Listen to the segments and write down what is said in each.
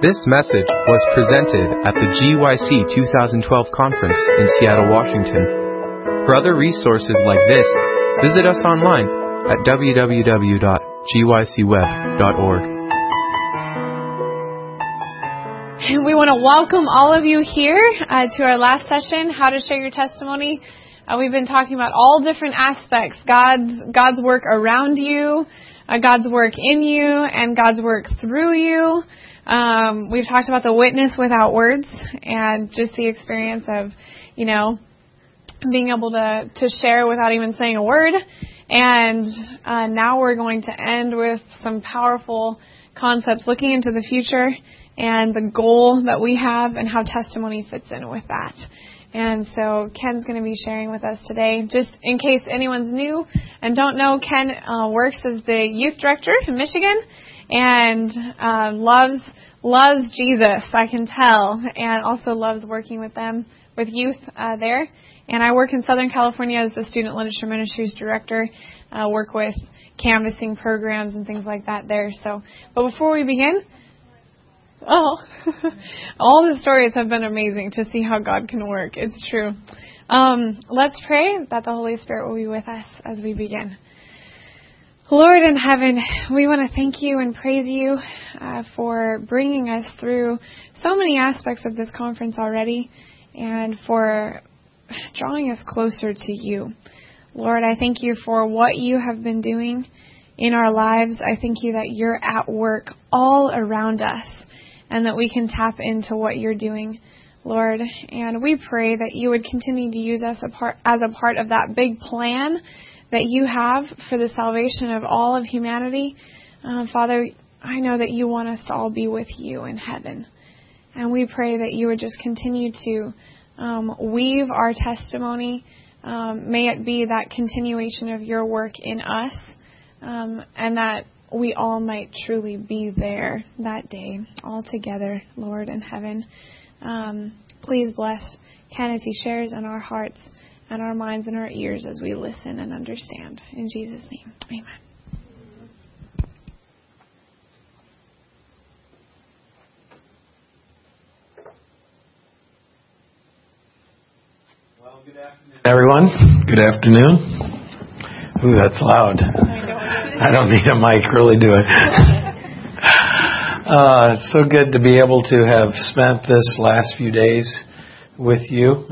This message was presented at the GYC 2012 conference in Seattle, Washington. For other resources like this, visit us online at www.gycweb.org. We want to welcome all of you here to our last session, How to Share Your Testimony. We've been talking about all different aspects, God's work around you, God's work in you, and God's work through you. We've talked about the witness without words and just the experience of, being able to share without even saying a word. And now we're going to end with some powerful concepts looking into the future and the goal that we have and how testimony fits in with that. And so Ken's going to be sharing with us today. Just in case anyone's new and don't know, Ken works as the youth director in Michigan and loves Jesus, I can tell, and also loves working with youth there. And I work in Southern California as the Student Literature Ministries director. Work with canvassing programs and things like that there. But before we begin, all the stories have been amazing to see how God can work. It's true. Let's pray that the Holy Spirit will be with us as we begin. Lord in heaven, we want to thank you and praise you for bringing us through so many aspects of this conference already and for drawing us closer to you. Lord, I thank you for what you have been doing in our lives. I thank you that you're at work all around us and that we can tap into what you're doing, Lord. And we pray that you would continue to use us as a part of that big plan that you have for the salvation of all of humanity. Father, I know that you want us to all be with you in heaven. And we pray that you would just continue to weave our testimony. May it be that continuation of your work in us, and that we all might truly be there that day, all together, Lord, in heaven. Please bless Ken as he shares in our hearts and our minds and our ears as we listen and understand. In Jesus' name, amen. Well, good afternoon, everyone. Good afternoon. Ooh, that's loud. I don't need a mic, really, do I? It's so good to be able to have spent this last few days with you.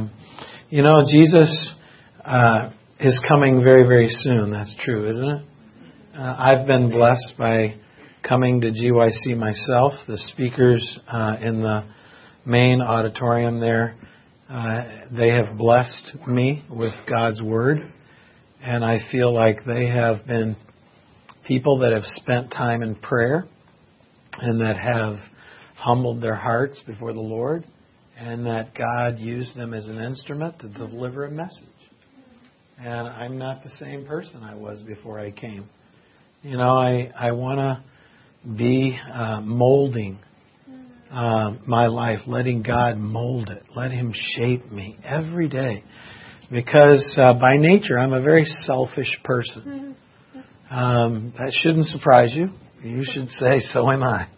Jesus is coming very, very soon. That's true, isn't it? I've been blessed by coming to GYC myself. The speakers in the main auditorium there, they have blessed me with God's Word. And I feel like they have been people that have spent time in prayer and that have humbled their hearts before the Lord, and that God used them as an instrument to deliver a message. And I'm not the same person I was before I came. I want to be molding my life, letting God mold it, let Him shape me every day. Because by nature, I'm a very selfish person. That shouldn't surprise you. You should say, so am I.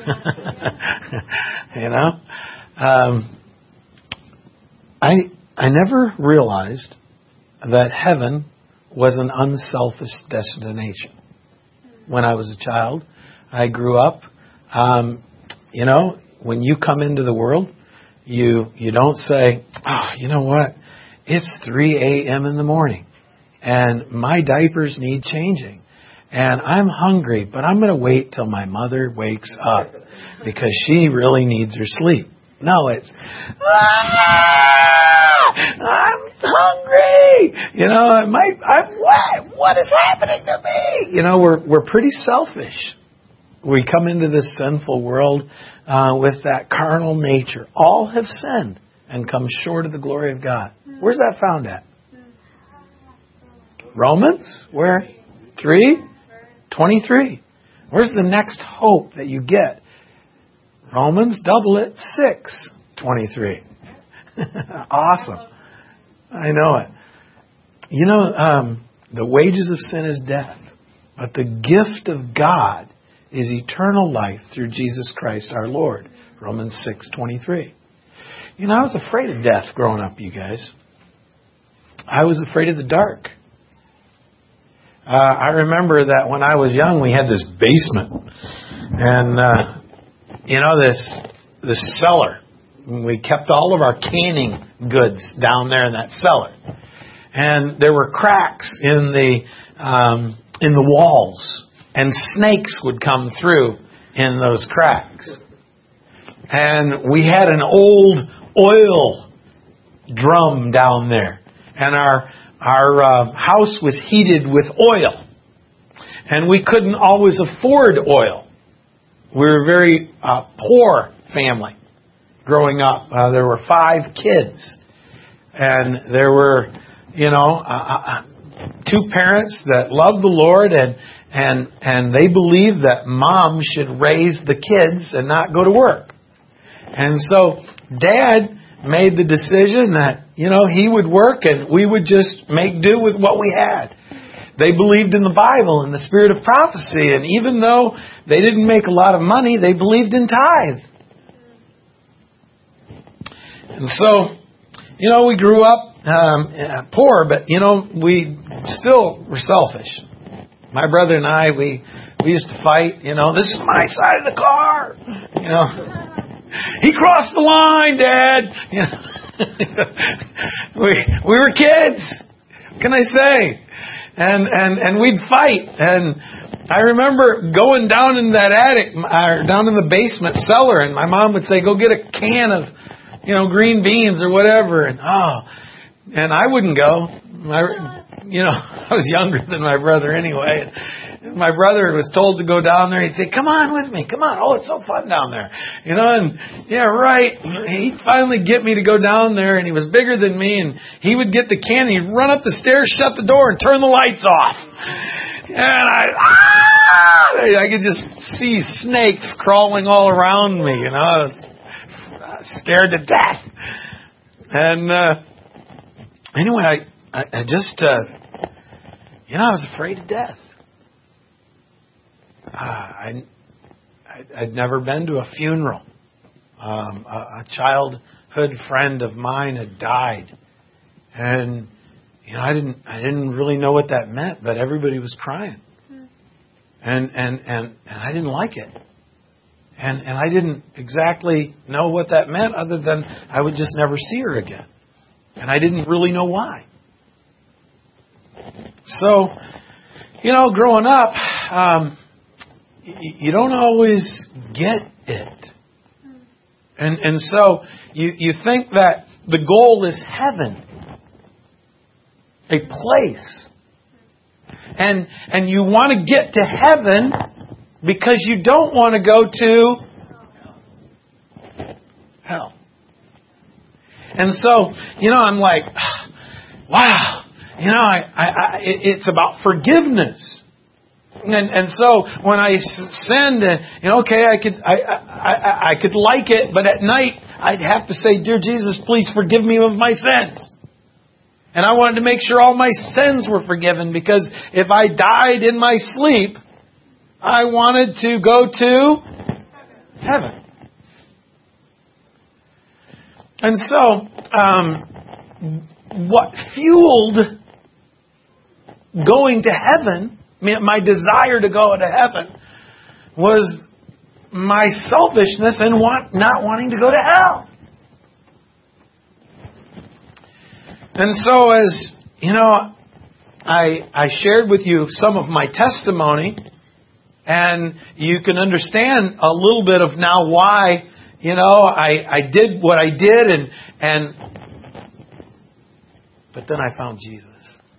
I never realized that heaven was an unselfish destination. When I was a child, I grew up. When you come into the world, you don't say, oh, you know what? It's 3 a.m. in the morning, and my diapers need changing, and I'm hungry, but I'm going to wait till my mother wakes up because she really needs her sleep. No, it's, I'm hungry. What is happening to me? We're pretty selfish. We come into this sinful world with that carnal nature. All have sinned and come short of the glory of God. Where's that found at? Romans? Where? 3:23. Where's the next hope that you get? Romans, double it, 6:23. Awesome. I know it. The wages of sin is death, but the gift of God is eternal life through Jesus Christ our Lord. Romans 6:23. You know, I was afraid of death growing up, you guys. I was afraid of the dark. I remember that when I was young, we had this basement. And, this cellar. We kept all of our canning goods down there in that cellar. And there were cracks in the walls. And snakes would come through in those cracks. And we had an old oil drum down there. And our house was heated with oil. And we couldn't always afford oil. We were a very poor family growing up. There were 5 kids. And there were, 2 parents that loved the Lord and they believed that mom should raise the kids and not go to work. And so Dad made the decision that, he would work and we would just make do with what we had. They believed in the Bible and the spirit of prophecy. And even though they didn't make a lot of money, they believed in tithe. And so, we grew up poor, but, we still were selfish. My brother and I, we used to fight. This is my side of the car. He crossed the line, Dad. We were kids. What can I say? And we'd fight. And I remember going down in that attic, down in the basement cellar, and my mom would say, "Go get a can of, green beans or whatever." And I wouldn't go. I was younger than my brother anyway. And my brother was told to go down there. He'd say, "Come on with me. Come on. Oh, it's so fun down there." And yeah, right. He'd finally get me to go down there, and he was bigger than me, and he would get the can, and he'd run up the stairs, shut the door, and turn the lights off. And I could just see snakes crawling all around me. I was scared to death. And anyway, I just, I was afraid of death. I'd never been to a funeral. A childhood friend of mine had died, and I didn't really know what that meant, but everybody was crying, and I didn't like it, and I didn't exactly know what that meant, other than I would just never see her again, and I didn't really know why. So, growing up, you don't always get it. And so you think that the goal is heaven, a place. And you want to get to heaven because you don't want to go to hell. And so, I'm like, wow. It's about forgiveness, and so when I sinned, okay, I could like it, but at night I'd have to say, "Dear Jesus, please forgive me of my sins." And I wanted to make sure all my sins were forgiven, because if I died in my sleep, I wanted to go to heaven. And so, what fueled going to heaven, my desire to go to heaven, was my selfishness and not wanting to go to hell. And so, as I shared with you some of my testimony, and you can understand a little bit of now why I did what I did, but then I found Jesus.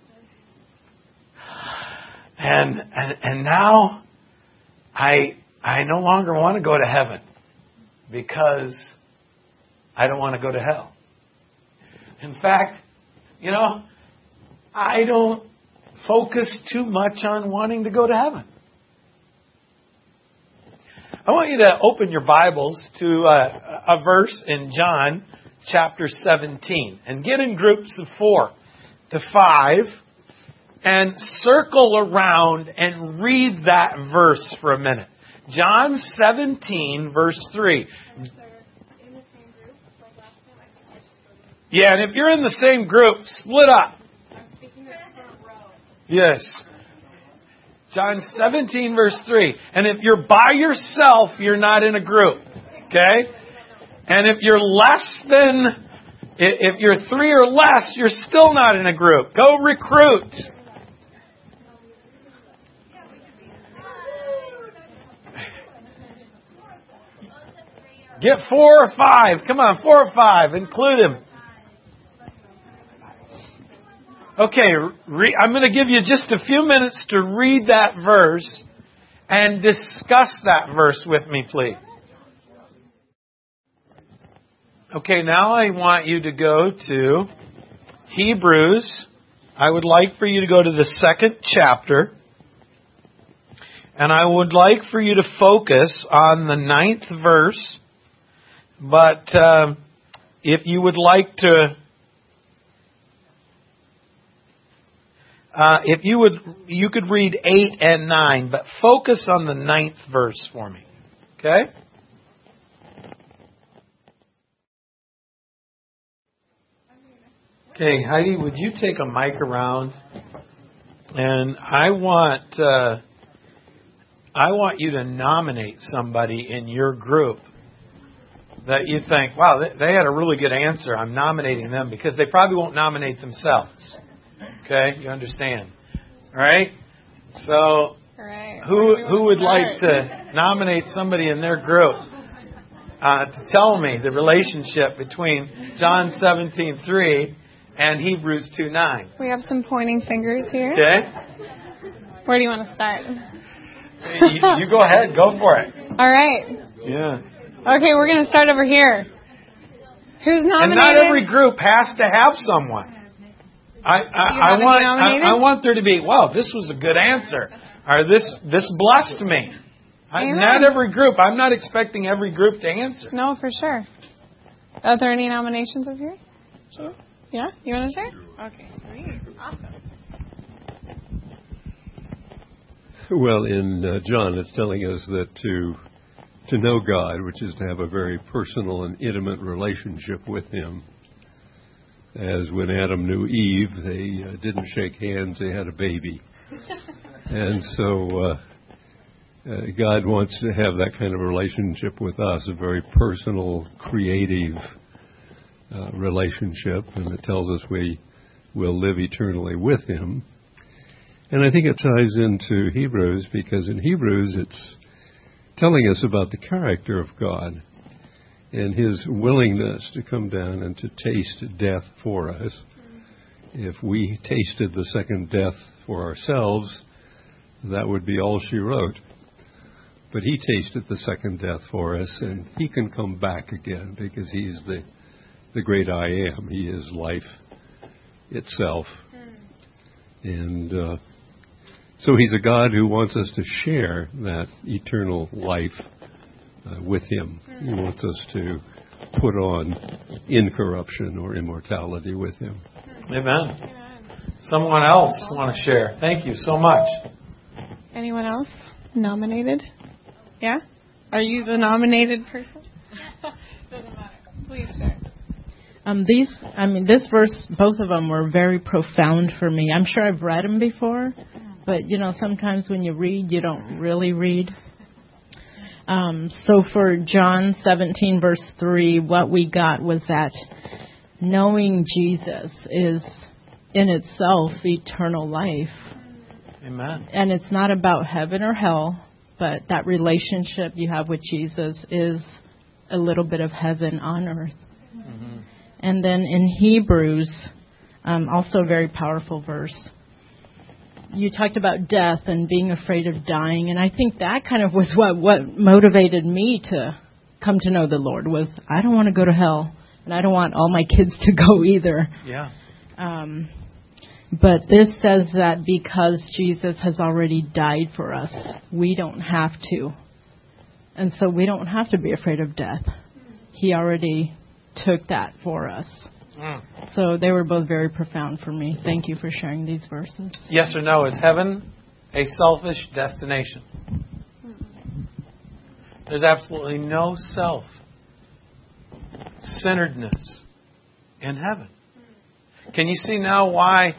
And now I no longer want to go to heaven, because I don't want to go to hell. In fact, I don't focus too much on wanting to go to heaven. I want you to open your Bibles to a verse in John chapter 17, and get in groups of 4 to 5. And circle around and read that verse for a minute. John 17, verse 3. Yeah, and if you're in the same group, split up. Yes. John 17, verse 3. And if you're by yourself, you're not in a group. Okay? And if you're if you're 3 or less, you're still not in a group. Go recruit. Get 4 or 5. Come on, 4 or 5. Include him. Okay, I'm going to give you just a few minutes to read that verse and discuss that verse with me, please. Okay, now I want you to go to Hebrews. I would like for you to go to the 2nd chapter. And I would like for you to focus on the 9th verse. But if you would like to... you could read 8 and 9, but focus on the 9th verse for me. Okay? Okay, Heidi, would you take a mic around? And I want you to nominate somebody in your group that you think, wow, they had a really good answer. I'm nominating them, because they probably won't nominate themselves. Okay, you understand? All right? So, who would like to nominate somebody in their group to tell me the relationship between John 17:3 and Hebrews 2:9? We have some pointing fingers here. Okay. Where do you want to start? You go ahead. Go for it. All right. Yeah. Okay, we're going to start over here. Who's nominated? And not every group has to have someone. I want there to be, wow, this was a good answer. Or this blessed me. Not every group. I'm not expecting every group to answer. No, for sure. Are there any nominations over here? Sure. Yeah? You want to share? Okay, sweet. Awesome. Well, in John, it's telling us that to know God, which is to have a very personal and intimate relationship with Him. As when Adam knew Eve, they didn't shake hands, they had a baby. And so God wants to have that kind of relationship with us, a very personal, creative relationship. And it tells us we will live eternally with Him. And I think it ties into Hebrews, because in Hebrews it's telling us about the character of God and His willingness to come down and to taste death for us. If we tasted the second death for ourselves, that would be all she wrote. But He tasted the second death for us, and He can come back again, because He's the great I Am. He is life itself. And so He's a God who wants us to share that eternal life with Him. He wants us to put on incorruption or immortality with Him. Amen. Someone else want to share? Thank you so much. Anyone else nominated? Yeah? Are you the nominated person? Doesn't matter. Please share. This verse, both of them were very profound for me. I'm sure I've read them before, but sometimes when you read, you don't really read. So for John 17, verse 3, what we got was that knowing Jesus is in itself eternal life. Amen. And it's not about heaven or hell, but that relationship you have with Jesus is a little bit of heaven on earth. Mm-hmm. And then in Hebrews, also a very powerful verse, you talked about death and being afraid of dying, and I think that kind of was what motivated me to come to know the Lord, was I don't want to go to hell, and I don't want all my kids to go either. Yeah. But this says that because Jesus has already died for us, we don't have to. And so we don't have to be afraid of death. He already took that for us. So they were both very profound for me. Thank you for sharing these verses. Yes or no, is heaven a selfish destination? There's absolutely no self-centeredness in heaven. Can you see now why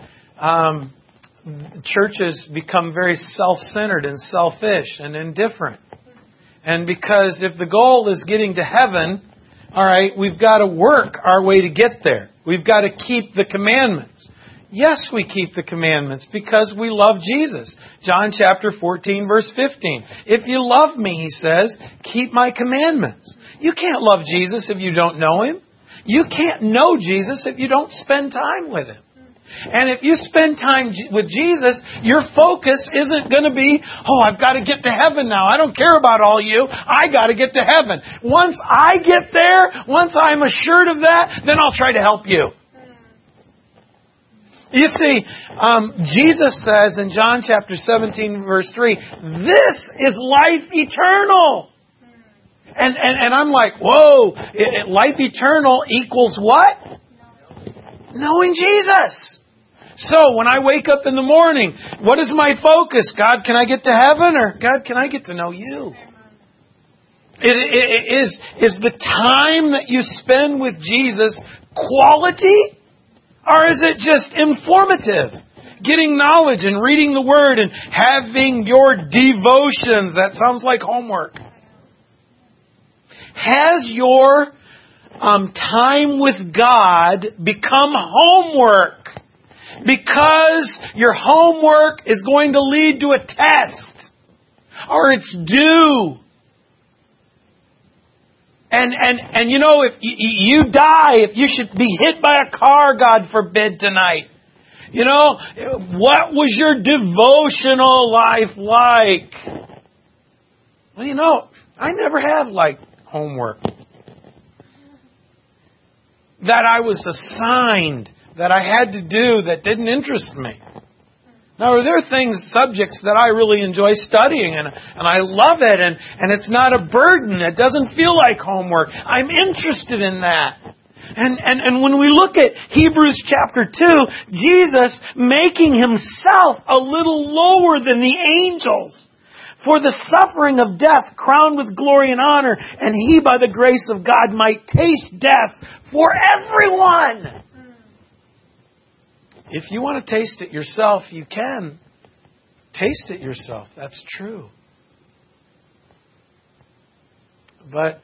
churches become very self-centered and selfish and indifferent? And because if the goal is getting to heaven, all right, we've got to work our way to get there. We've got to keep the commandments. Yes, we keep the commandments because we love Jesus. John chapter 14, verse 15. If you love me, He says, keep my commandments. You can't love Jesus if you don't know Him. You can't know Jesus if you don't spend time with Him. And if you spend time with Jesus, your focus isn't going to be, oh, I've got to get to heaven now. I don't care about all you. I got to get to heaven. Once I get there, once I'm assured of that, then I'll try to help you. You see, Jesus says in John chapter 17, verse 3, this is life eternal. And I'm like, whoa, life eternal equals what? Knowing Jesus. So when I wake up in the morning, what is my focus? God, can I get to heaven? Or God, can I get to know you? Is the time that you spend with Jesus quality? Or is it just informative? Getting knowledge and reading the Word and having your devotions. That sounds like homework. Has your time with God become homework? Because your homework is going to lead to a test. Or it's due. And you know, if you die, if you should be hit by a car, God forbid, tonight. You know, what was your devotional life like? Well, you know, I never have liked homework. That I was assigned, that I had to do, that didn't interest me. Now, there are subjects that I really enjoy studying, and I love it, and it's not a burden. It doesn't feel like homework. I'm interested in that. And when we look at Hebrews chapter 2, Jesus making Himself a little lower than the angels for the suffering of death, crowned with glory and honor, and He, by the grace of God, might taste death for everyone. If you want to taste it yourself, you can. Taste it yourself. That's true. But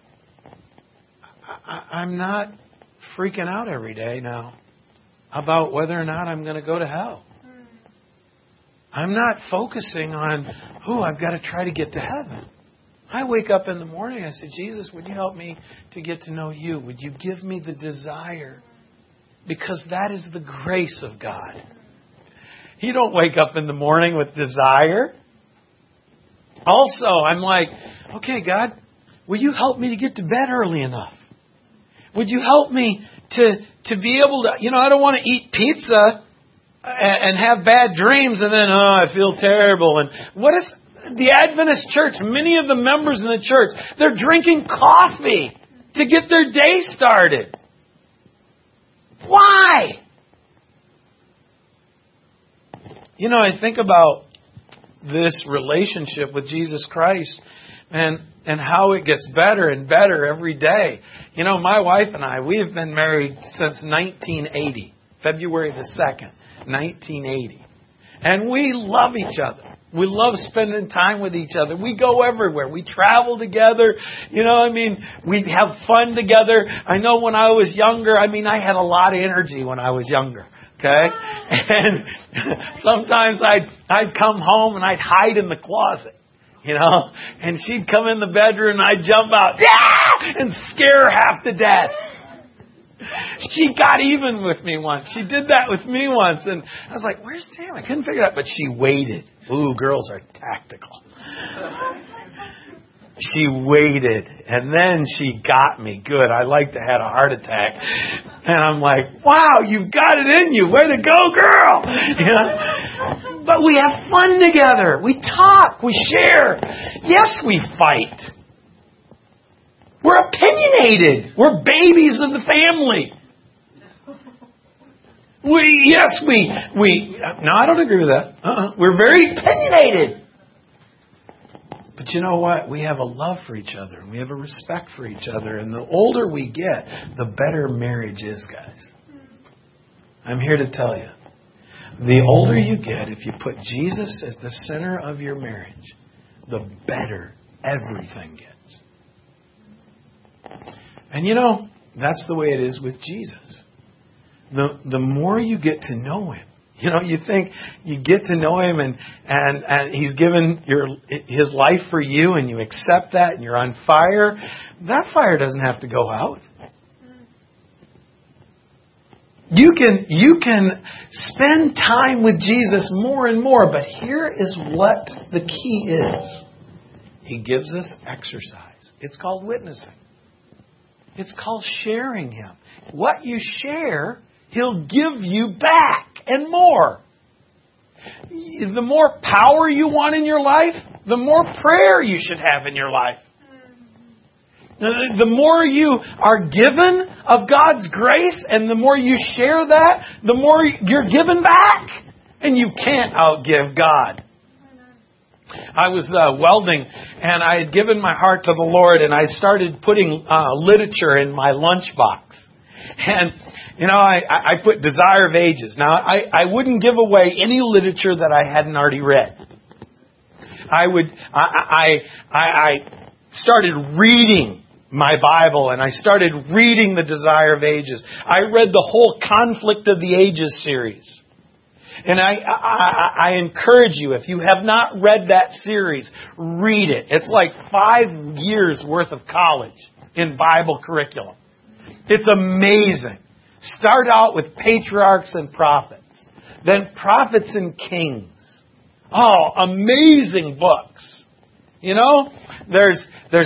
I'm not freaking out every day now about whether or not I'm going to go to hell. I'm not focusing on, I've got to try to get to heaven. I wake up in the morning and I say, Jesus, would you help me to get to know you? Would you give me the desire? Because that is the grace of God. You don't wake up in the morning with desire. Also, I'm like, okay, God, will you help me to get to bed early enough? Would you help me to be able to, I don't want to eat pizza and have bad dreams and then, I feel terrible. And what is the Adventist church? Many of the members in the church, they're drinking coffee to get their day started. Why? I think about this relationship with Jesus Christ and how it gets better and better every day. My wife and I, we have been married since 1980, February the 2nd, 1980. And we love each other. We love spending time with each other. We go everywhere. We travel together. We have fun together. I know when I was younger, I had a lot of energy when I was younger. Okay? And sometimes I'd come home and I'd hide in the closet. And she'd come in the bedroom and I'd jump out, and scare her half to death. She got even with me once. She did that with me once. And I was like, where's Tam? I couldn't figure it out. But she waited. Ooh, girls are tactical. She waited. And then she got me good. I like to have a heart attack. And I'm like, wow, you've got it in you. Way to go, girl. But we have fun together. We talk. We share. Yes, we fight. We're opinionated. We're babies of the family. No, I don't agree with that. We're very opinionated. But But you know what? We have a love for each other, and we have a respect for each other. And the older we get, the better marriage is, guys. I'm here to tell you. The older you get, if you put Jesus as the center of your marriage, the better everything gets. And you know, that's the way it is with Jesus. The more you get to know Him, you know, you think you get to know Him and He's given His life for you and you accept that and you're on fire. That fire doesn't have to go out. You can spend time with Jesus more and more, but here is what the key is. He gives us exercise. It's called witnessing. It's called sharing Him. What you share, He'll give you back and more. The more power you want in your life, the more prayer you should have in your life. The more you are given of God's grace and the more you share that, the more you're given back. And you can't outgive God. I was welding and I had given my heart to the Lord and I started putting literature in my lunchbox. And, you know, I put Desire of Ages. Now, I wouldn't give away any literature that I hadn't already read. I started reading my Bible and I started reading the Desire of Ages. I read the whole Conflict of the Ages series. And I encourage you, if you have not read that series, read it. It's like 5 years worth of college in Bible curriculum. It's amazing. Start out with patriarchs and prophets. Then prophets and kings. Oh, amazing books. You know, there's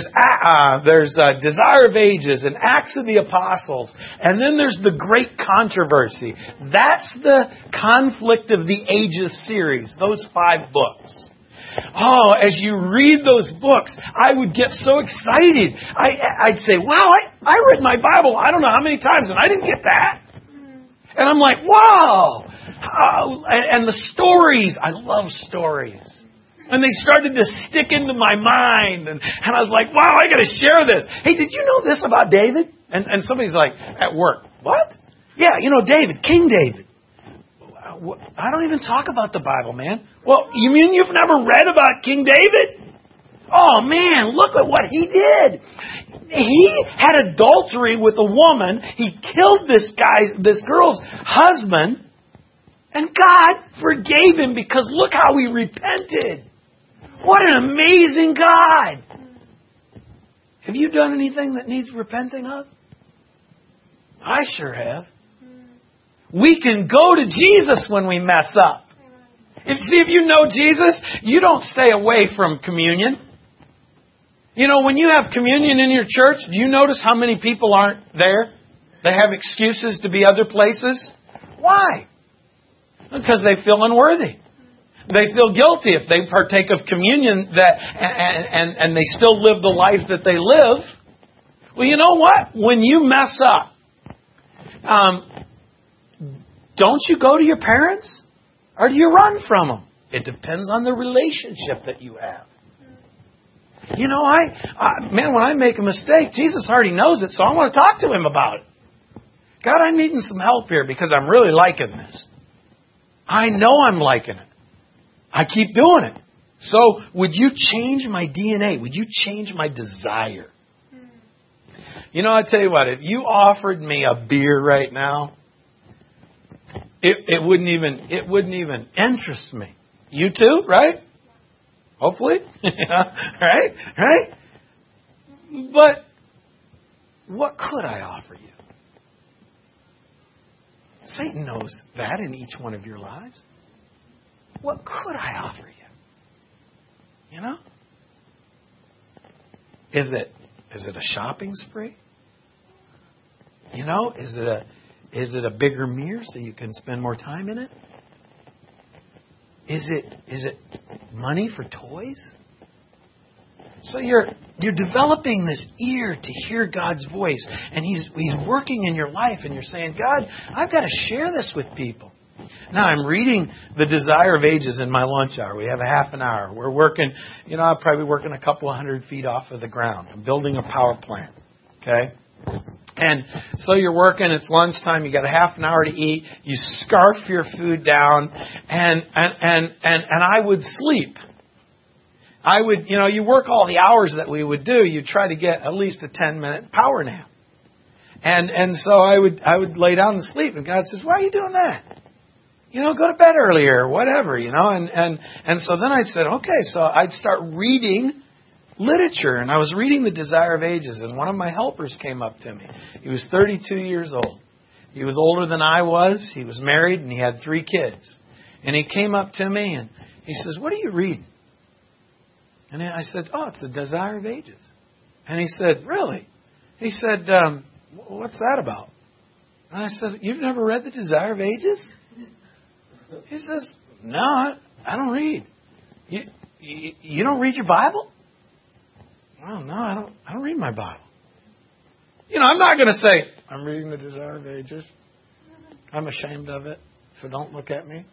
Desire of Ages and Acts of the Apostles. And then there's the Great Controversy. That's the Conflict of the Ages series. Those 5 books. Oh, as you read those books, I would get so excited. I'd say, wow, I read my Bible I don't know how many times and I didn't get that. And I'm like, wow. And the stories, I love stories. And they started to stick into my mind. And I was like, wow, I got to share this. Hey, did you know this about David? And somebody's like, at work, what? Yeah, you know David, King David. I don't even talk about the Bible, man. Well, you mean you've never read about King David? Oh, man, look at what he did. He had adultery with a woman. He killed this girl's husband. And God forgave him because look how he repented. What an amazing God. Have you done anything that needs repenting of? I sure have. We can go to Jesus when we mess up. If you know Jesus, you don't stay away from communion. You know, when you have communion in your church, do you notice how many people aren't there? They have excuses to be other places. Why? Because they feel unworthy. They feel guilty if they partake of communion and they still live the life that they live. Well, you know what? When you mess up, don't you go to your parents? Or do you run from them? It depends on the relationship that you have. You know, man, when I make a mistake, Jesus already knows it, so I want to talk to Him about it. God, I'm needing some help here because I'm really liking this. I know I'm liking it. I keep doing it. So would you change my DNA? Would you change my desire? You know, I tell you what, if you offered me a beer right now, it wouldn't even interest me. You too, right? Hopefully. Right? But what could I offer you? Satan knows that in each one of your lives. What could I offer you? You know? Is it a shopping spree? You know, is it a bigger mirror so you can spend more time in it? Is it money for toys? So you're developing this ear to hear God's voice, and He's working in your life, and you're saying, God, I've got to share this with people. Now, I'm reading The Desire of Ages in my lunch hour. We have a half an hour. We're working, I'm probably working a couple of 100 feet off of the ground. I'm building a power plant. Okay? And so you're working, it's lunchtime, you got a half an hour to eat, you scarf your food down, and I would sleep. I would, you work all the hours that we would do, you try to get at least a 10-minute power nap. And so I would lay down and sleep, and God says, why are you doing that? Go to bed earlier, or whatever, and so then I said, okay, so I'd start reading literature, and I was reading The Desire of Ages, and one of my helpers came up to me. He was 32 years old. He was older than I was. He was married, and he had 3 kids. And he came up to me, and he says, what are you reading? And I said, it's The Desire of Ages. And he said, really? He said, what's that about? And I said, you've never read The Desire of Ages? He says, no, I don't read. You don't read your Bible? Well, no, I don't read my Bible. I'm not going to say, I'm reading The Desire of Ages. I'm ashamed of it, so don't look at me.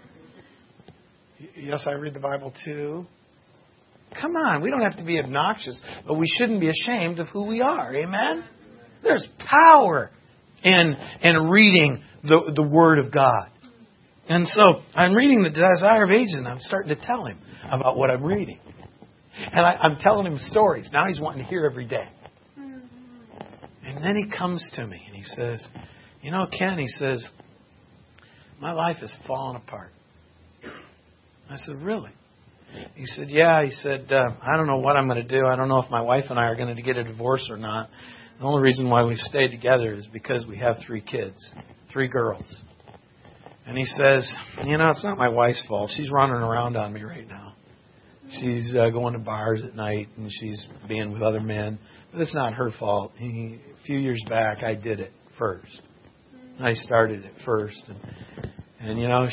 Yes, I read the Bible too. Come on, we don't have to be obnoxious, but we shouldn't be ashamed of who we are. Amen? There's power in reading the Word of God. And so I'm reading The Desire of Ages, and I'm starting to tell him about what I'm reading. And I'm telling him stories. Now he's wanting to hear every day. And then he comes to me and he says, Ken, he says, my life has fallen apart. I said, really? He said, yeah. He said, I don't know what I'm going to do. I don't know if my wife and I are going to get a divorce or not. The only reason why we've stayed together is because we have 3 kids, 3 girls. And he says, it's not my wife's fault. She's running around on me right now. She's going to bars at night and she's being with other men. But it's not her fault. A few years back, I did it first. I started it first. And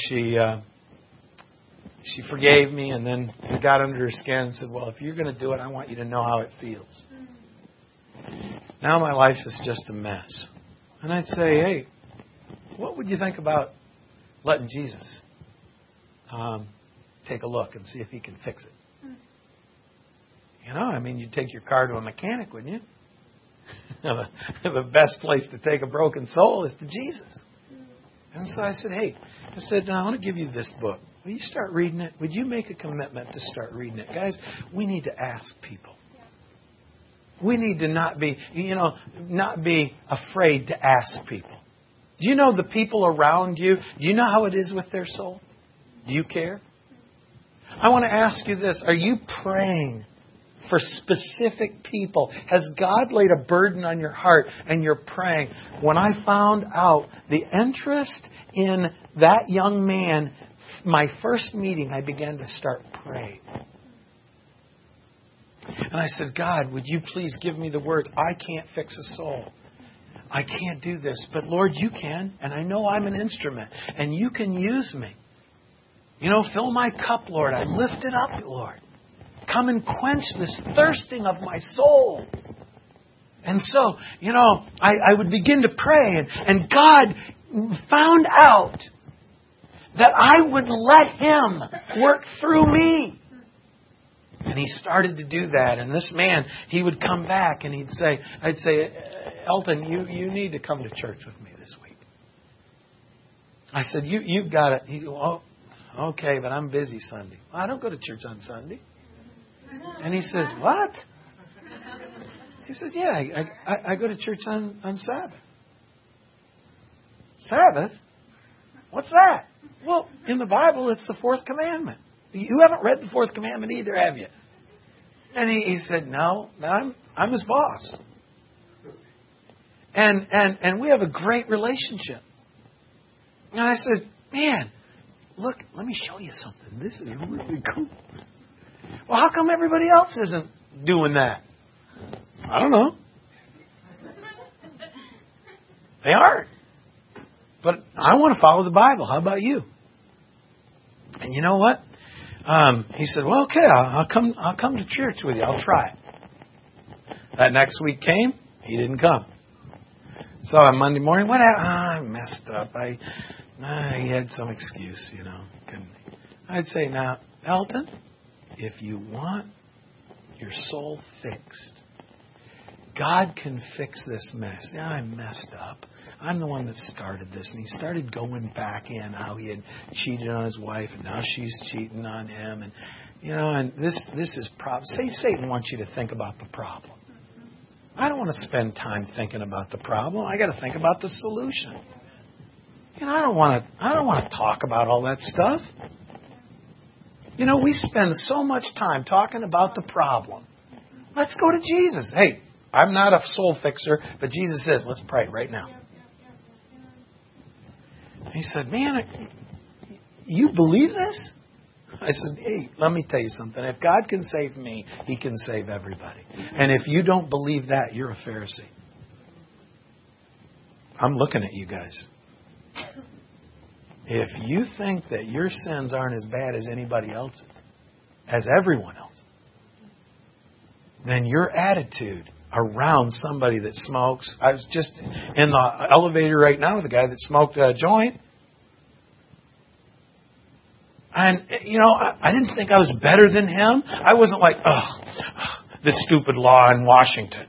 she forgave me and then got under her skin and said, well, if you're going to do it, I want you to know how it feels. Now my life is just a mess. And I'd say, hey, what would you think about letting Jesus take a look and see if he can fix it? You'd take your car to a mechanic, wouldn't you? The best place to take a broken soul is to Jesus. And so I said, I want to give you this book. Will you start reading it? Would you make a commitment to start reading it? Guys, we need to ask people. We need to not be afraid to ask people. Do you know the people around you? Do you know how it is with their soul? Do you care? I want to ask you this. Are you praying for specific people? Has God laid a burden on your heart and you're praying? When I found out the interest in that young man, my first meeting, I began to start praying. And I said, God, would you please give me the words? I can't fix a soul. I can't do this. But Lord, you can. And I know I'm an instrument. And you can use me. Fill my cup, Lord. I lift it up, Lord. Come and quench this thirsting of my soul. And so, I would begin to pray. And God found out that I would let Him work through me. And He started to do that. And this man, he would come back and I'd say, Elton, you need to come to church with me this week. I said, you've got it. He goes, oh, okay, but I'm busy Sunday. Well, I don't go to church on Sunday. And he says, what? He says, yeah, I go to church on Sabbath. Sabbath? What's that? Well, in the Bible, it's the 4th commandment. You haven't read the 4th commandment either, have you? And he said, no, I'm his boss. And we have a great relationship. And I said, man, look, let me show you something. This is really cool. Well, how come everybody else isn't doing that? I don't know. They aren't. But I want to follow the Bible. How about you? And you know what? He said, well, okay, I'll come to church with you. I'll try it. That next week came. He didn't come. So on Monday morning, what happened? I messed up. He had some excuse, I'd say, now, Elton, if you want your soul fixed, God can fix this mess. Yeah, I messed up. I'm the one that started this. And he started going back in how he had cheated on his wife, and now she's cheating on him. And, and this is problem. Say Satan wants you to think about the problem. I don't want to spend time thinking about the problem. I got to think about the solution. I don't want to talk about all that stuff. We spend so much time talking about the problem. Let's go to Jesus. Hey, I'm not a soul fixer, but Jesus says, let's pray right now. And he said, man, you believe this? I said, hey, let me tell you something. If God can save me, He can save everybody. And if you don't believe that, you're a Pharisee. I'm looking at you guys. If you think that your sins aren't as bad as anybody else's, as everyone else's, then your attitude around somebody that smokes. I was just in the elevator right now with a guy that smoked a joint. And, I didn't think I was better than him. I wasn't like, this stupid law in Washington.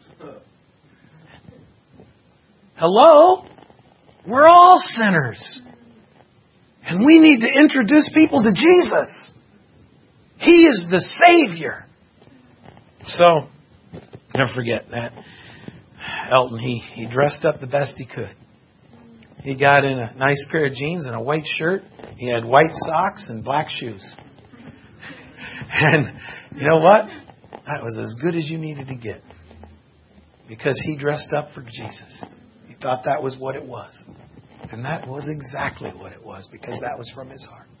Hello? We're all sinners. And we need to introduce people to Jesus. He is the Savior. So, never forget that. Elton, he dressed up the best he could. He got in a nice pair of jeans and a white shirt. He had white socks and black shoes. And you know what? That was as good as you needed to get. Because he dressed up for Jesus. He thought that was what it was. And that was exactly what it was, because that was from his heart.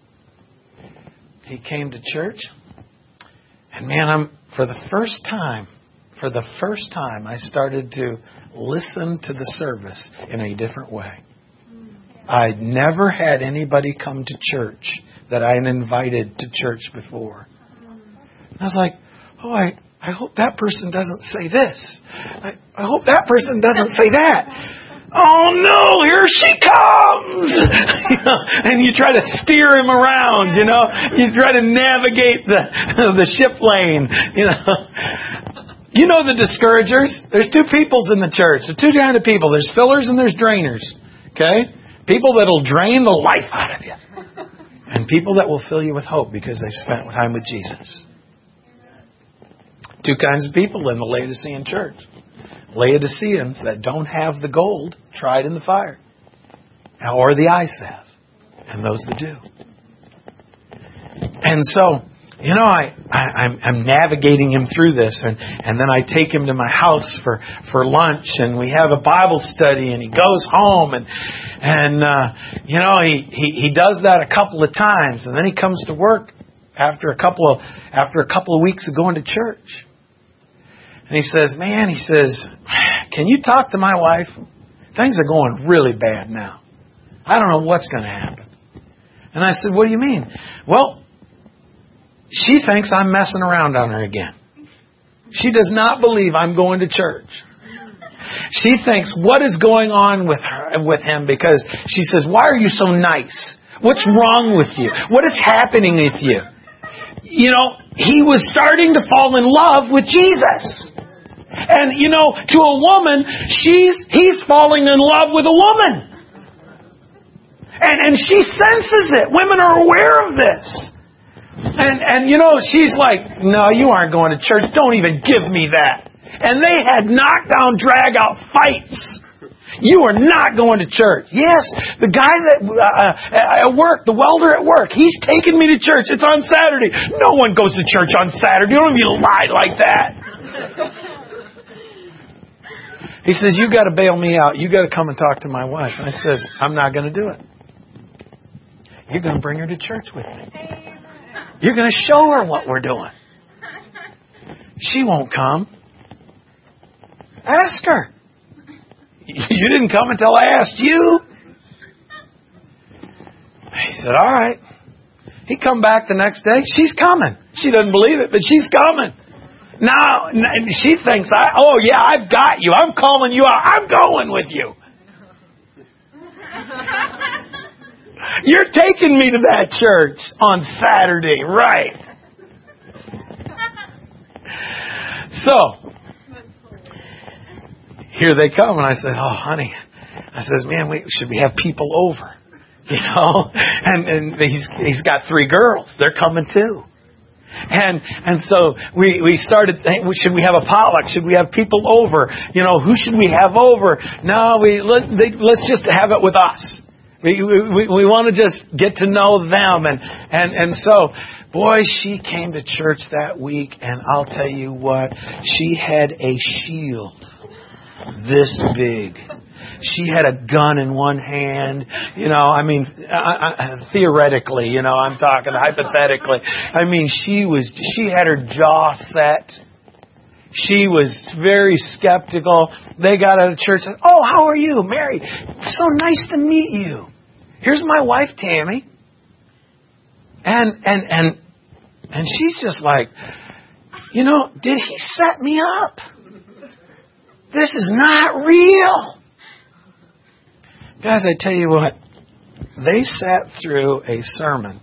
He came to church. And man, for the first time, I started to listen to the service in a different way. I'd never had anybody come to church that I had invited to church before. And I was like, I hope that person doesn't say this. I hope that person doesn't say that. Oh no, here she comes! And you try to steer him around, You try to navigate the ship lane, You know the discouragers? There's two peoples in the church. There's two kinds of people. There's fillers and there's drainers. Okay? People that will drain the life out of you. And people that will fill you with hope because they've spent time with Jesus. Two kinds of people in the Laodicean church. Laodiceans that don't have the gold tried in the fire. Or the eye salve. And those that do. And so, I'm navigating him through this, and then I take him to my house for lunch, and we have a Bible study, and he goes home, and he does that a couple of times, and then he comes to work after a couple of weeks of going to church, and he says, can you talk to my wife? Things are going really bad now. I don't know what's going to happen. And I said, what do you mean? Well, she thinks I'm messing around on her again. She does not believe I'm going to church. She thinks, what is going on with him? Because she says, why are you so nice? What's wrong with you? What is happening with you? He was starting to fall in love with Jesus. And, to a woman, he's falling in love with a woman. And she senses it. Women are aware of this. And she's like, no, you aren't going to church. Don't even give me that. And they had knockdown, drag-out fights. You are not going to church. Yes, the guy that at work, the welder at work, he's taking me to church. It's on Saturday. No one goes to church on Saturday. You don't even lie like that. He says, you got to bail me out. You got to come and talk to my wife. And I says, I'm not going to do it. You're going to bring her to church with me. You're going to show her what we're doing. She won't come. Ask her. You didn't come until I asked you. He said, all right. He come back the next day. She's coming. She doesn't believe it, but she's coming. Now, she thinks, I've got you. I'm calling you out. I'm going with you. You're taking me to that church on Saturday, right? So, here they come, and I said, oh, honey. I says, man, should we have people over? You know? And he's got 3 girls. They're coming too. And so we started, should we have a potluck? Should we have people over? You know, who should we have over? No, let's just have it with us. We want to just get to know them. And so, boy, she came to church that week, and I'll tell you what, she had a shield this big. She had a gun in one hand, you know, I mean, theoretically, you know, I'm talking hypothetically. I mean, she had her jaw set. She was very skeptical. They got out of church and said, oh, how are you, Mary? So nice to meet you. Here's my wife, Tammy. And she's just like, you know, did he set me up? This is not real. Guys, I tell you what, they sat through a sermon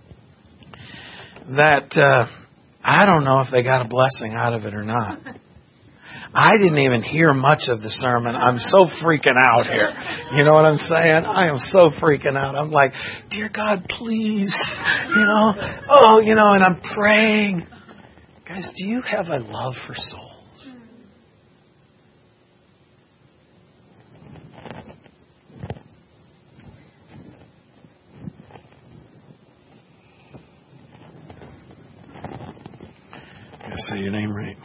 that I don't know if they got a blessing out of it or not. I didn't even hear much of the sermon. I'm so freaking out here. You know what I'm saying? I am so freaking out. I'm like, dear God, please, you know, oh, you know, and I'm praying. Guys, do you have a love for souls? Say your name right.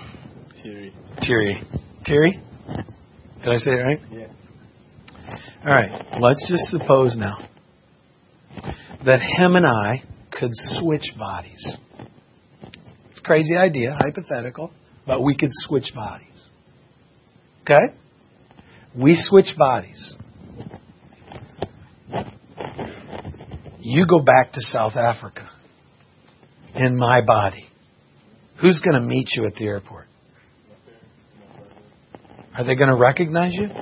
Terry? Did I say it right? Yeah. All right. Let's just suppose now that him and I could switch bodies. It's a crazy idea, hypothetical, but we could switch bodies. Okay? We switch bodies. You go back to South Africa in my body. Who's going to meet you at the airport? Are they going to recognize you?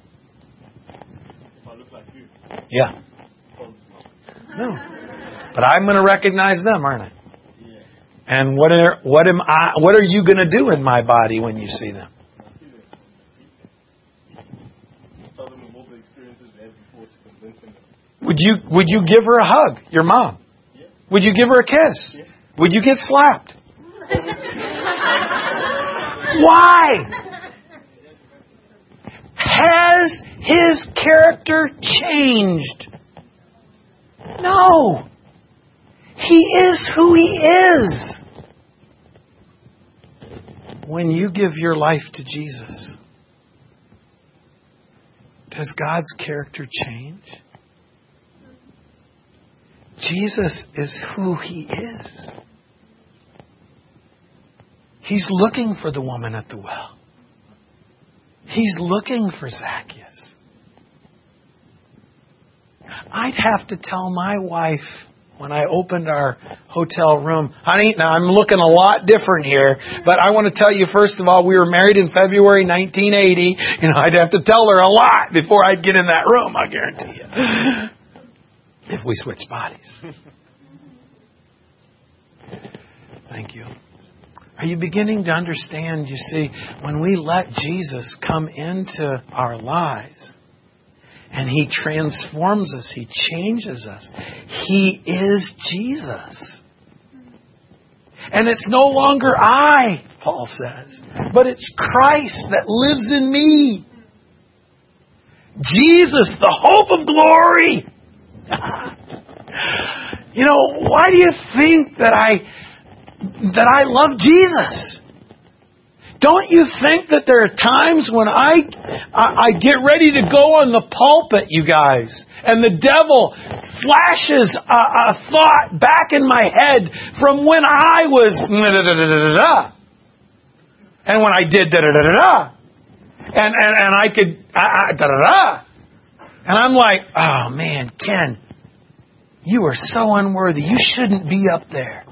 I look like you. Yeah. No. But I'm going to recognize them, aren't I? Yeah. And what are you going to do in my body when you see them? Tell them about the experiences they had before to convince them. Would you give her a hug, your mom? Yeah. Would you give her a kiss? Yeah. Would you get slapped? Why? Has his character changed? No. He is who he is. When you give your life to Jesus, does God's character change? Jesus is who he is. He's looking for the woman at the well. He's looking for Zacchaeus. I'd have to tell my wife when I opened our hotel room, honey, now I'm looking a lot different here, but I want to tell you, first of all, we were married in February 1980. You know, I'd have to tell her a lot before I'd get in that room, I guarantee you. If we switch bodies. Thank you. Are you beginning to understand, you see, when we let Jesus come into our lives and He transforms us, He changes us, He is Jesus. And it's no longer I, Paul says, but it's Christ that lives in me. Jesus, the hope of glory. You know, why do you think that I love Jesus? Don't you think that there are times when I get ready to go on the pulpit, you guys, and the devil flashes a thought back in my head from when I was da-da-da-da-da-da, and when I did da-da-da-da-da, and I could da-da-da, and I'm like, oh man, Ken, you are so unworthy. You shouldn't be up there.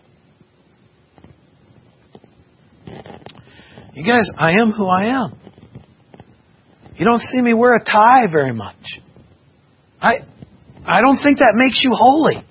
You guys, I am who I am. You don't see me wear a tie very much. I I don't think that makes you holy.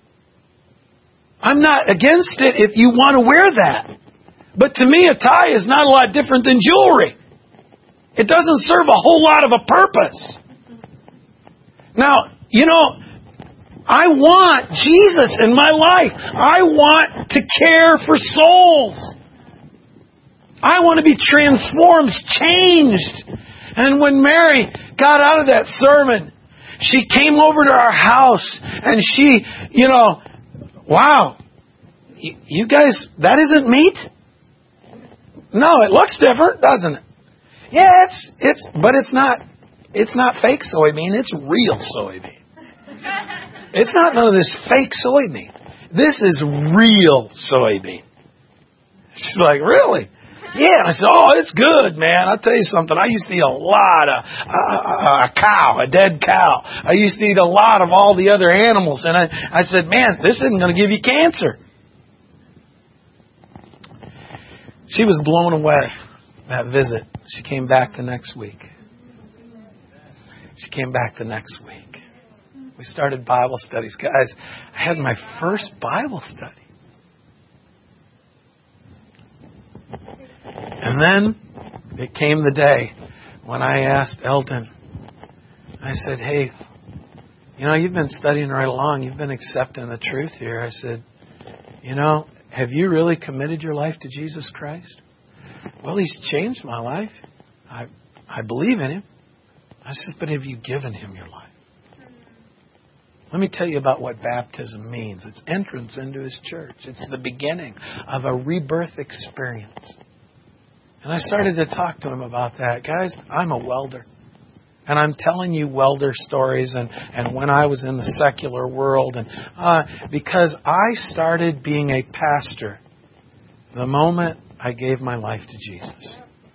I'm not against it if you want to wear that. But to me, a tie is not a lot different than jewelry. It doesn't serve a whole lot of a purpose. Now, I want Jesus in my life. I want to care for souls. I want to be transformed, changed. And when Mary got out of that sermon, she came over to our house and she, wow, you guys, that isn't meat? No, it looks different, doesn't it? Yeah, but it's not fake soybean, it's real soybean. It's not none of this fake soybean. This is real soybean. She's like, really? Yeah. I said, oh, it's good, man. I'll tell you something. I used to eat a lot of a dead cow. I used to eat a lot of all the other animals. And I said, man, this isn't going to give you cancer. She was blown away, that visit. She came back the next week. We started Bible studies. Guys, I had my first Bible study. And then it came the day when I asked Elton, I said, hey, you've been studying right along. You've been accepting the truth here. I said, have you really committed your life to Jesus Christ? Well, He's changed my life. I believe in Him. I said, but have you given Him your life? Let me tell you about what baptism means. It's entrance into His church. It's the beginning of a rebirth experience. And I started to talk to him about that. Guys, I'm a welder. And I'm telling you welder stories and when I was in the secular world. And because I started being a pastor the moment I gave my life to Jesus.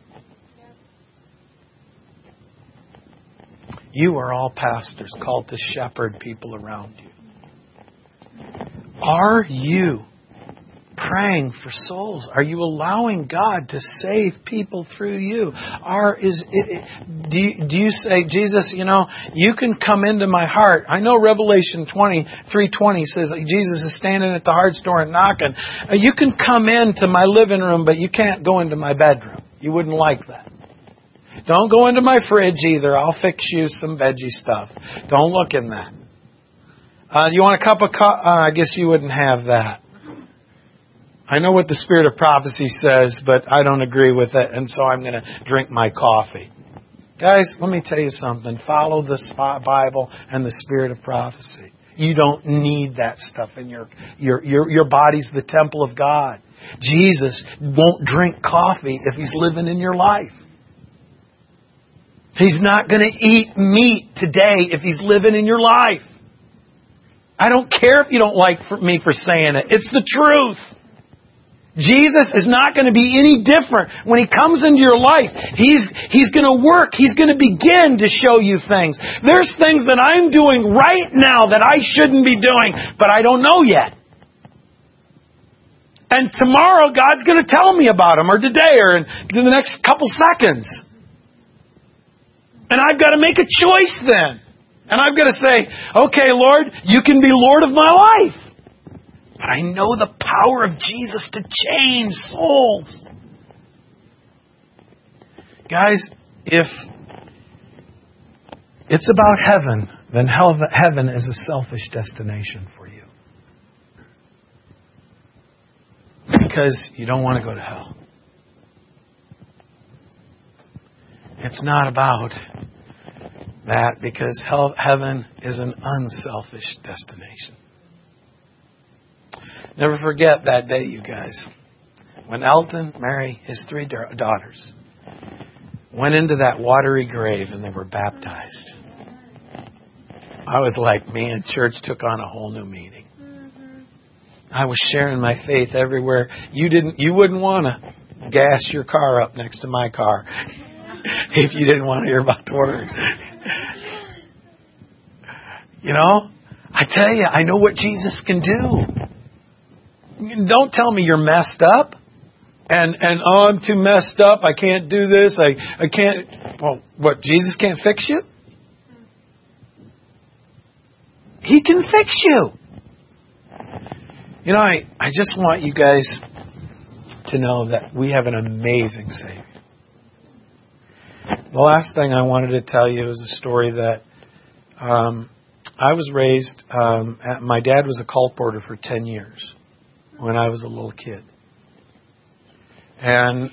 You are all pastors called to shepherd people around you. Are you praying for souls? Are you allowing God to save people through you? Do you say, Jesus, you can come into my heart. I know Revelation 3:20 says Jesus is standing at the heart's door and knocking. You can come into my living room, but you can't go into my bedroom. You wouldn't like that. Don't go into my fridge either. I'll fix you some veggie stuff. Don't look in that. You want a cup of coffee? I guess you wouldn't have that. I know what the spirit of prophecy says, but I don't agree with it, and so I'm going to drink my coffee. Guys, let me tell you something. Follow the Bible and the spirit of prophecy. You don't need that stuff in your body's the temple of God. Jesus won't drink coffee if He's living in your life. He's not going to eat meat today if He's living in your life. I don't care if you don't like me for saying it. It's the truth. Jesus is not going to be any different. When He comes into your life, He's going to work. He's going to begin to show you things. There's things that I'm doing right now that I shouldn't be doing, but I don't know yet. And tomorrow, God's going to tell me about them, or today, or in the next couple seconds. And I've got to make a choice then. And I've got to say, okay, Lord, you can be Lord of my life. But I know the power of Jesus to change souls. Guys, if it's about heaven, then heaven is a selfish destination for you. Because you don't want to go to hell. It's not about that, because heaven is an unselfish destination. Never forget that day, you guys, when Elton, Mary, his 3 daughters went into that watery grave and they were baptized. I was like, man, church took on a whole new meaning. I was sharing my faith everywhere. You wouldn't want to gas your car up next to my car if you didn't want to hear about the Word. I tell you, I know what Jesus can do. Don't tell me you're messed up. And oh, I'm too messed up. I can't do this. I can't. Well, what, Jesus can't fix you? He can fix you. You know, I just want you guys to know that we have an amazing Savior. The last thing I wanted to tell you is a story that I was raised. My dad was a colporteur for 10 years when I was a little kid. And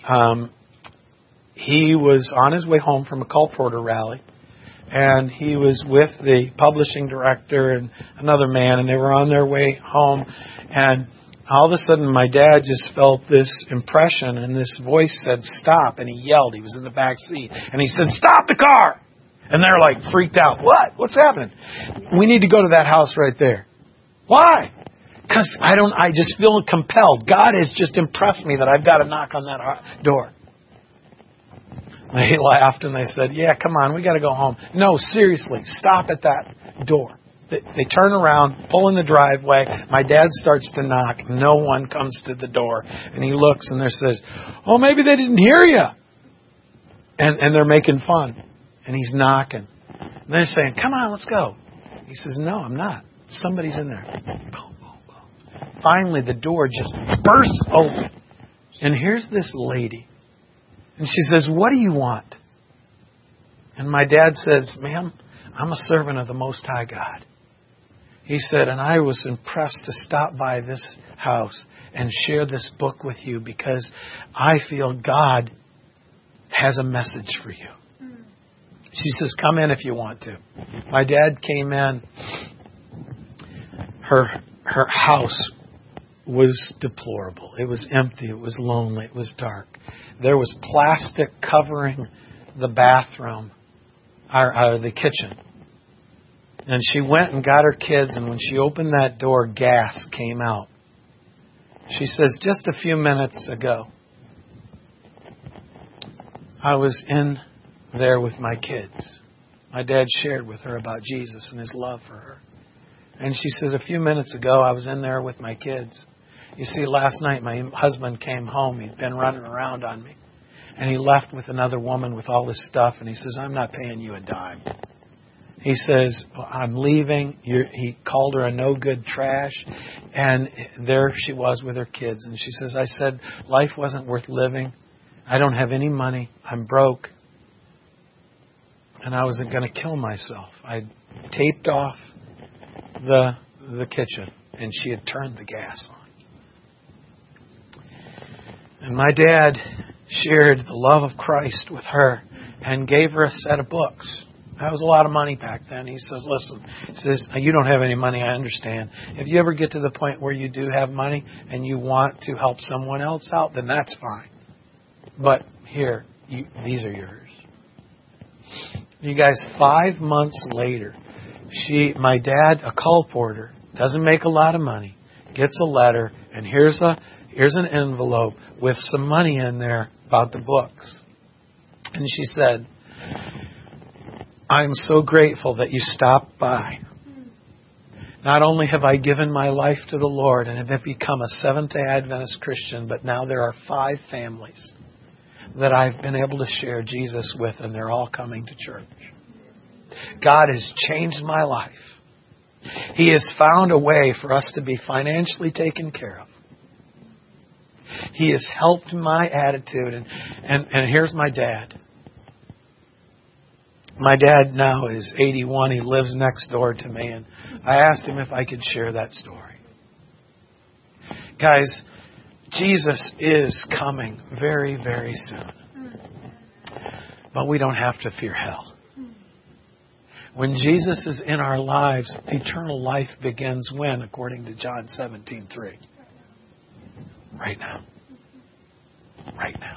he was on his way home from a colporteur rally. And he was with the publishing director and another man, and they were on their way home. And all of a sudden, my dad just felt this impression, and this voice said, "Stop." And he yelled. He was in the back seat. And he said, "Stop the car." And they're like freaked out. "What? What's happening?" "We need to go to that house right there." "Why?" "Because I just feel compelled. God has just impressed me that I've got to knock on that door." They laughed and they said, "Yeah, come on, we got to go home." "No, seriously, stop at that door." They turn around, pull in the driveway. My dad starts to knock. No one comes to the door. And he looks and there says, "Oh, maybe they didn't hear you." And they're making fun. And he's knocking. And they're saying, "Come on, let's go." He says, "No, I'm not. Somebody's in there." Finally, the door just bursts open. And here's this lady. And she says, "What do you want?" And my dad says, "Ma'am, I'm a servant of the Most High God." He said, "And I was impressed to stop by this house and share this book with you because I feel God has a message for you." She says, "Come in if you want to." My dad came in. Her house was deplorable. It was empty. It was lonely. It was dark. There was plastic covering the bathroom, or the kitchen. And she went and got her kids, and when she opened that door, gas came out. She says, "Just a few minutes ago, I was in there with my kids. My dad shared with her about Jesus and his love for her. And she says, a few minutes ago, I was in there with my kids. You see, last night my husband came home. He'd been running around on me. And he left with another woman with all this stuff. And he says, I'm not paying you a dime. He says, I'm leaving. He called her a no-good trash. And there she was with her kids. And she says, I said, life wasn't worth living. I don't have any money. I'm broke. And I was going to kill myself. I taped off the kitchen. And she had turned the gas on. And my dad shared the love of Christ with her and gave her a set of books. That was a lot of money back then. He says, listen, he says, you don't have any money, I understand. If you ever get to the point where you do have money and you want to help someone else out, then that's fine. But here, these are yours. You guys, 5 months later, my dad, a colporteur, doesn't make a lot of money, gets a letter, and here's an envelope with some money in there about the books. And she said, I'm so grateful that you stopped by. Not only have I given my life to the Lord and have become a Seventh-day Adventist Christian, but now there are 5 families that I've been able to share Jesus with, and they're all coming to church. God has changed my life. He has found a way for us to be financially taken care of. He has helped my attitude. And here's my dad. My dad now is 81. He lives next door to me. And I asked him if I could share that story. Guys, Jesus is coming very, very soon. But we don't have to fear hell. When Jesus is in our lives, eternal life begins when, according to John 17:3. Right now. Right now.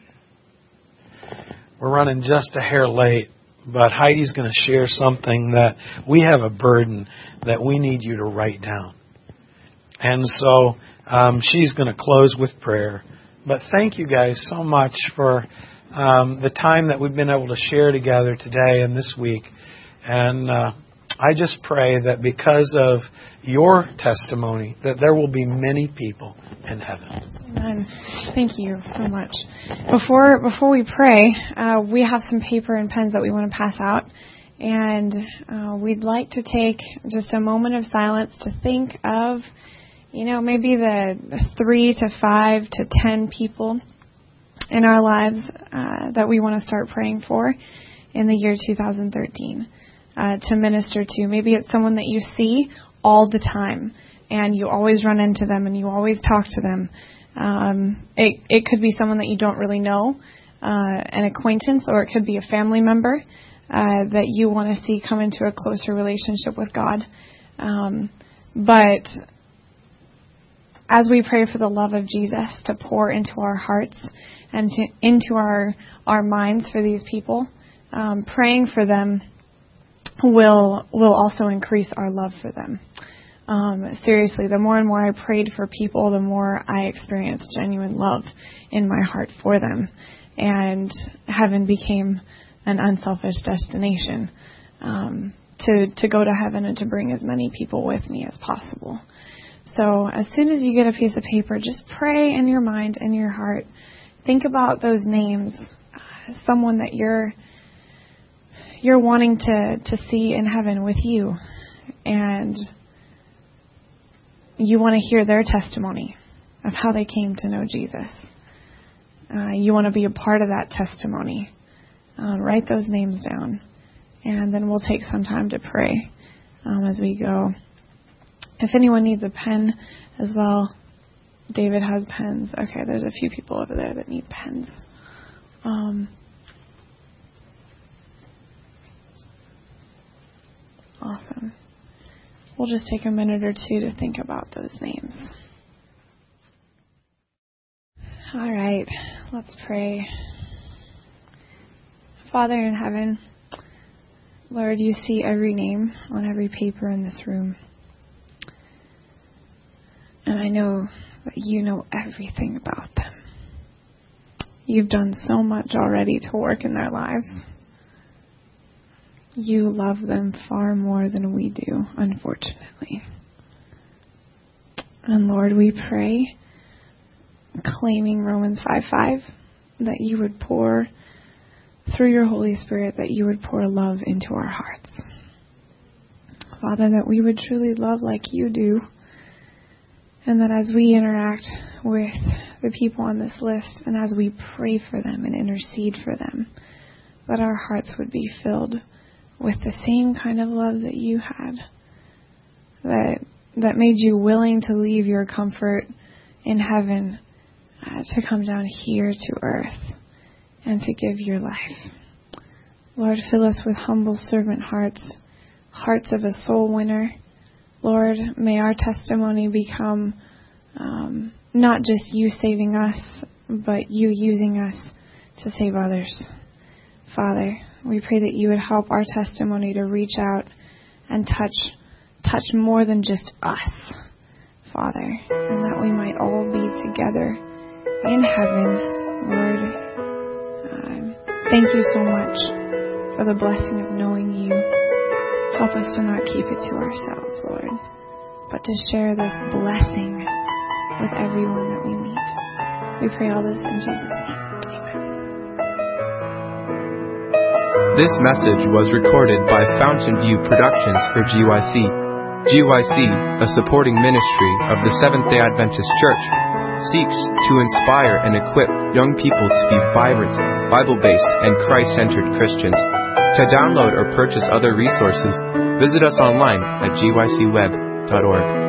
We're running just a hair late, but Heidi's going to share something that we have a burden that we need you to write down. And so she's going to close with prayer. But thank you guys so much for the time that we've been able to share together today and this week. And I just pray that because of your testimony, that there will be many people in heaven. Amen. Thank you so much. Before we pray, we have some paper and pens that we want to pass out. And we'd like to take just a moment of silence to think of, maybe the 3 to 5 to 10 people in our lives that we want to start praying for in the year 2013 to minister to. Maybe it's someone that you see all the time and you always run into them and you always talk to them. It could be someone that you don't really know, an acquaintance, or it could be a family member that you want to see come into a closer relationship with God. But as we pray for the love of Jesus to pour into our hearts and into our minds for these people, praying for them will also increase our love for them. Seriously, the more and more I prayed for people, the more I experienced genuine love in my heart for them. And heaven became an unselfish destination to go to heaven and to bring as many people with me as possible. So as soon as you get a piece of paper, just pray in your mind and your heart. Think about those names, someone that you're wanting to see in heaven with you, and you want to hear their testimony of how they came to know Jesus. You want to be a part of that testimony. Write those names down, and then we'll take some time to pray as we go. If anyone needs a pen as well, David has pens. Okay, there's a few people over there that need pens. Awesome. We'll just take a minute or two to think about those names. All right, let's pray. Father in heaven, Lord, you see every name on every paper in this room. And I know that you know everything about them. You've done so much already to work in their lives. You love them far more than we do, unfortunately. And Lord, we pray, claiming Romans 5:5, that you would pour, through your Holy Spirit, that you would pour love into our hearts. Father, that we would truly love like you do, and that as we interact with the people on this list, and as we pray for them and intercede for them, that our hearts would be filled with the same kind of love that you had, that made you willing to leave your comfort in heaven to come down here to earth and to give your life. Lord, fill us with humble servant hearts, hearts of a soul winner. Lord, may our testimony become not just you saving us, but you using us to save others. Father, we pray that you would help our testimony to reach out and touch more than just us, Father, and that we might all be together in heaven. Lord, thank you so much for the blessing of knowing you. Help us to not keep it to ourselves, Lord, but to share this blessing with everyone that we meet. We pray all this in Jesus' name. This message was recorded by Fountain View Productions for GYC. GYC, a supporting ministry of the Seventh-day Adventist Church, seeks to inspire and equip young people to be vibrant, Bible-based, and Christ-centered Christians. To download or purchase other resources, visit us online at gycweb.org.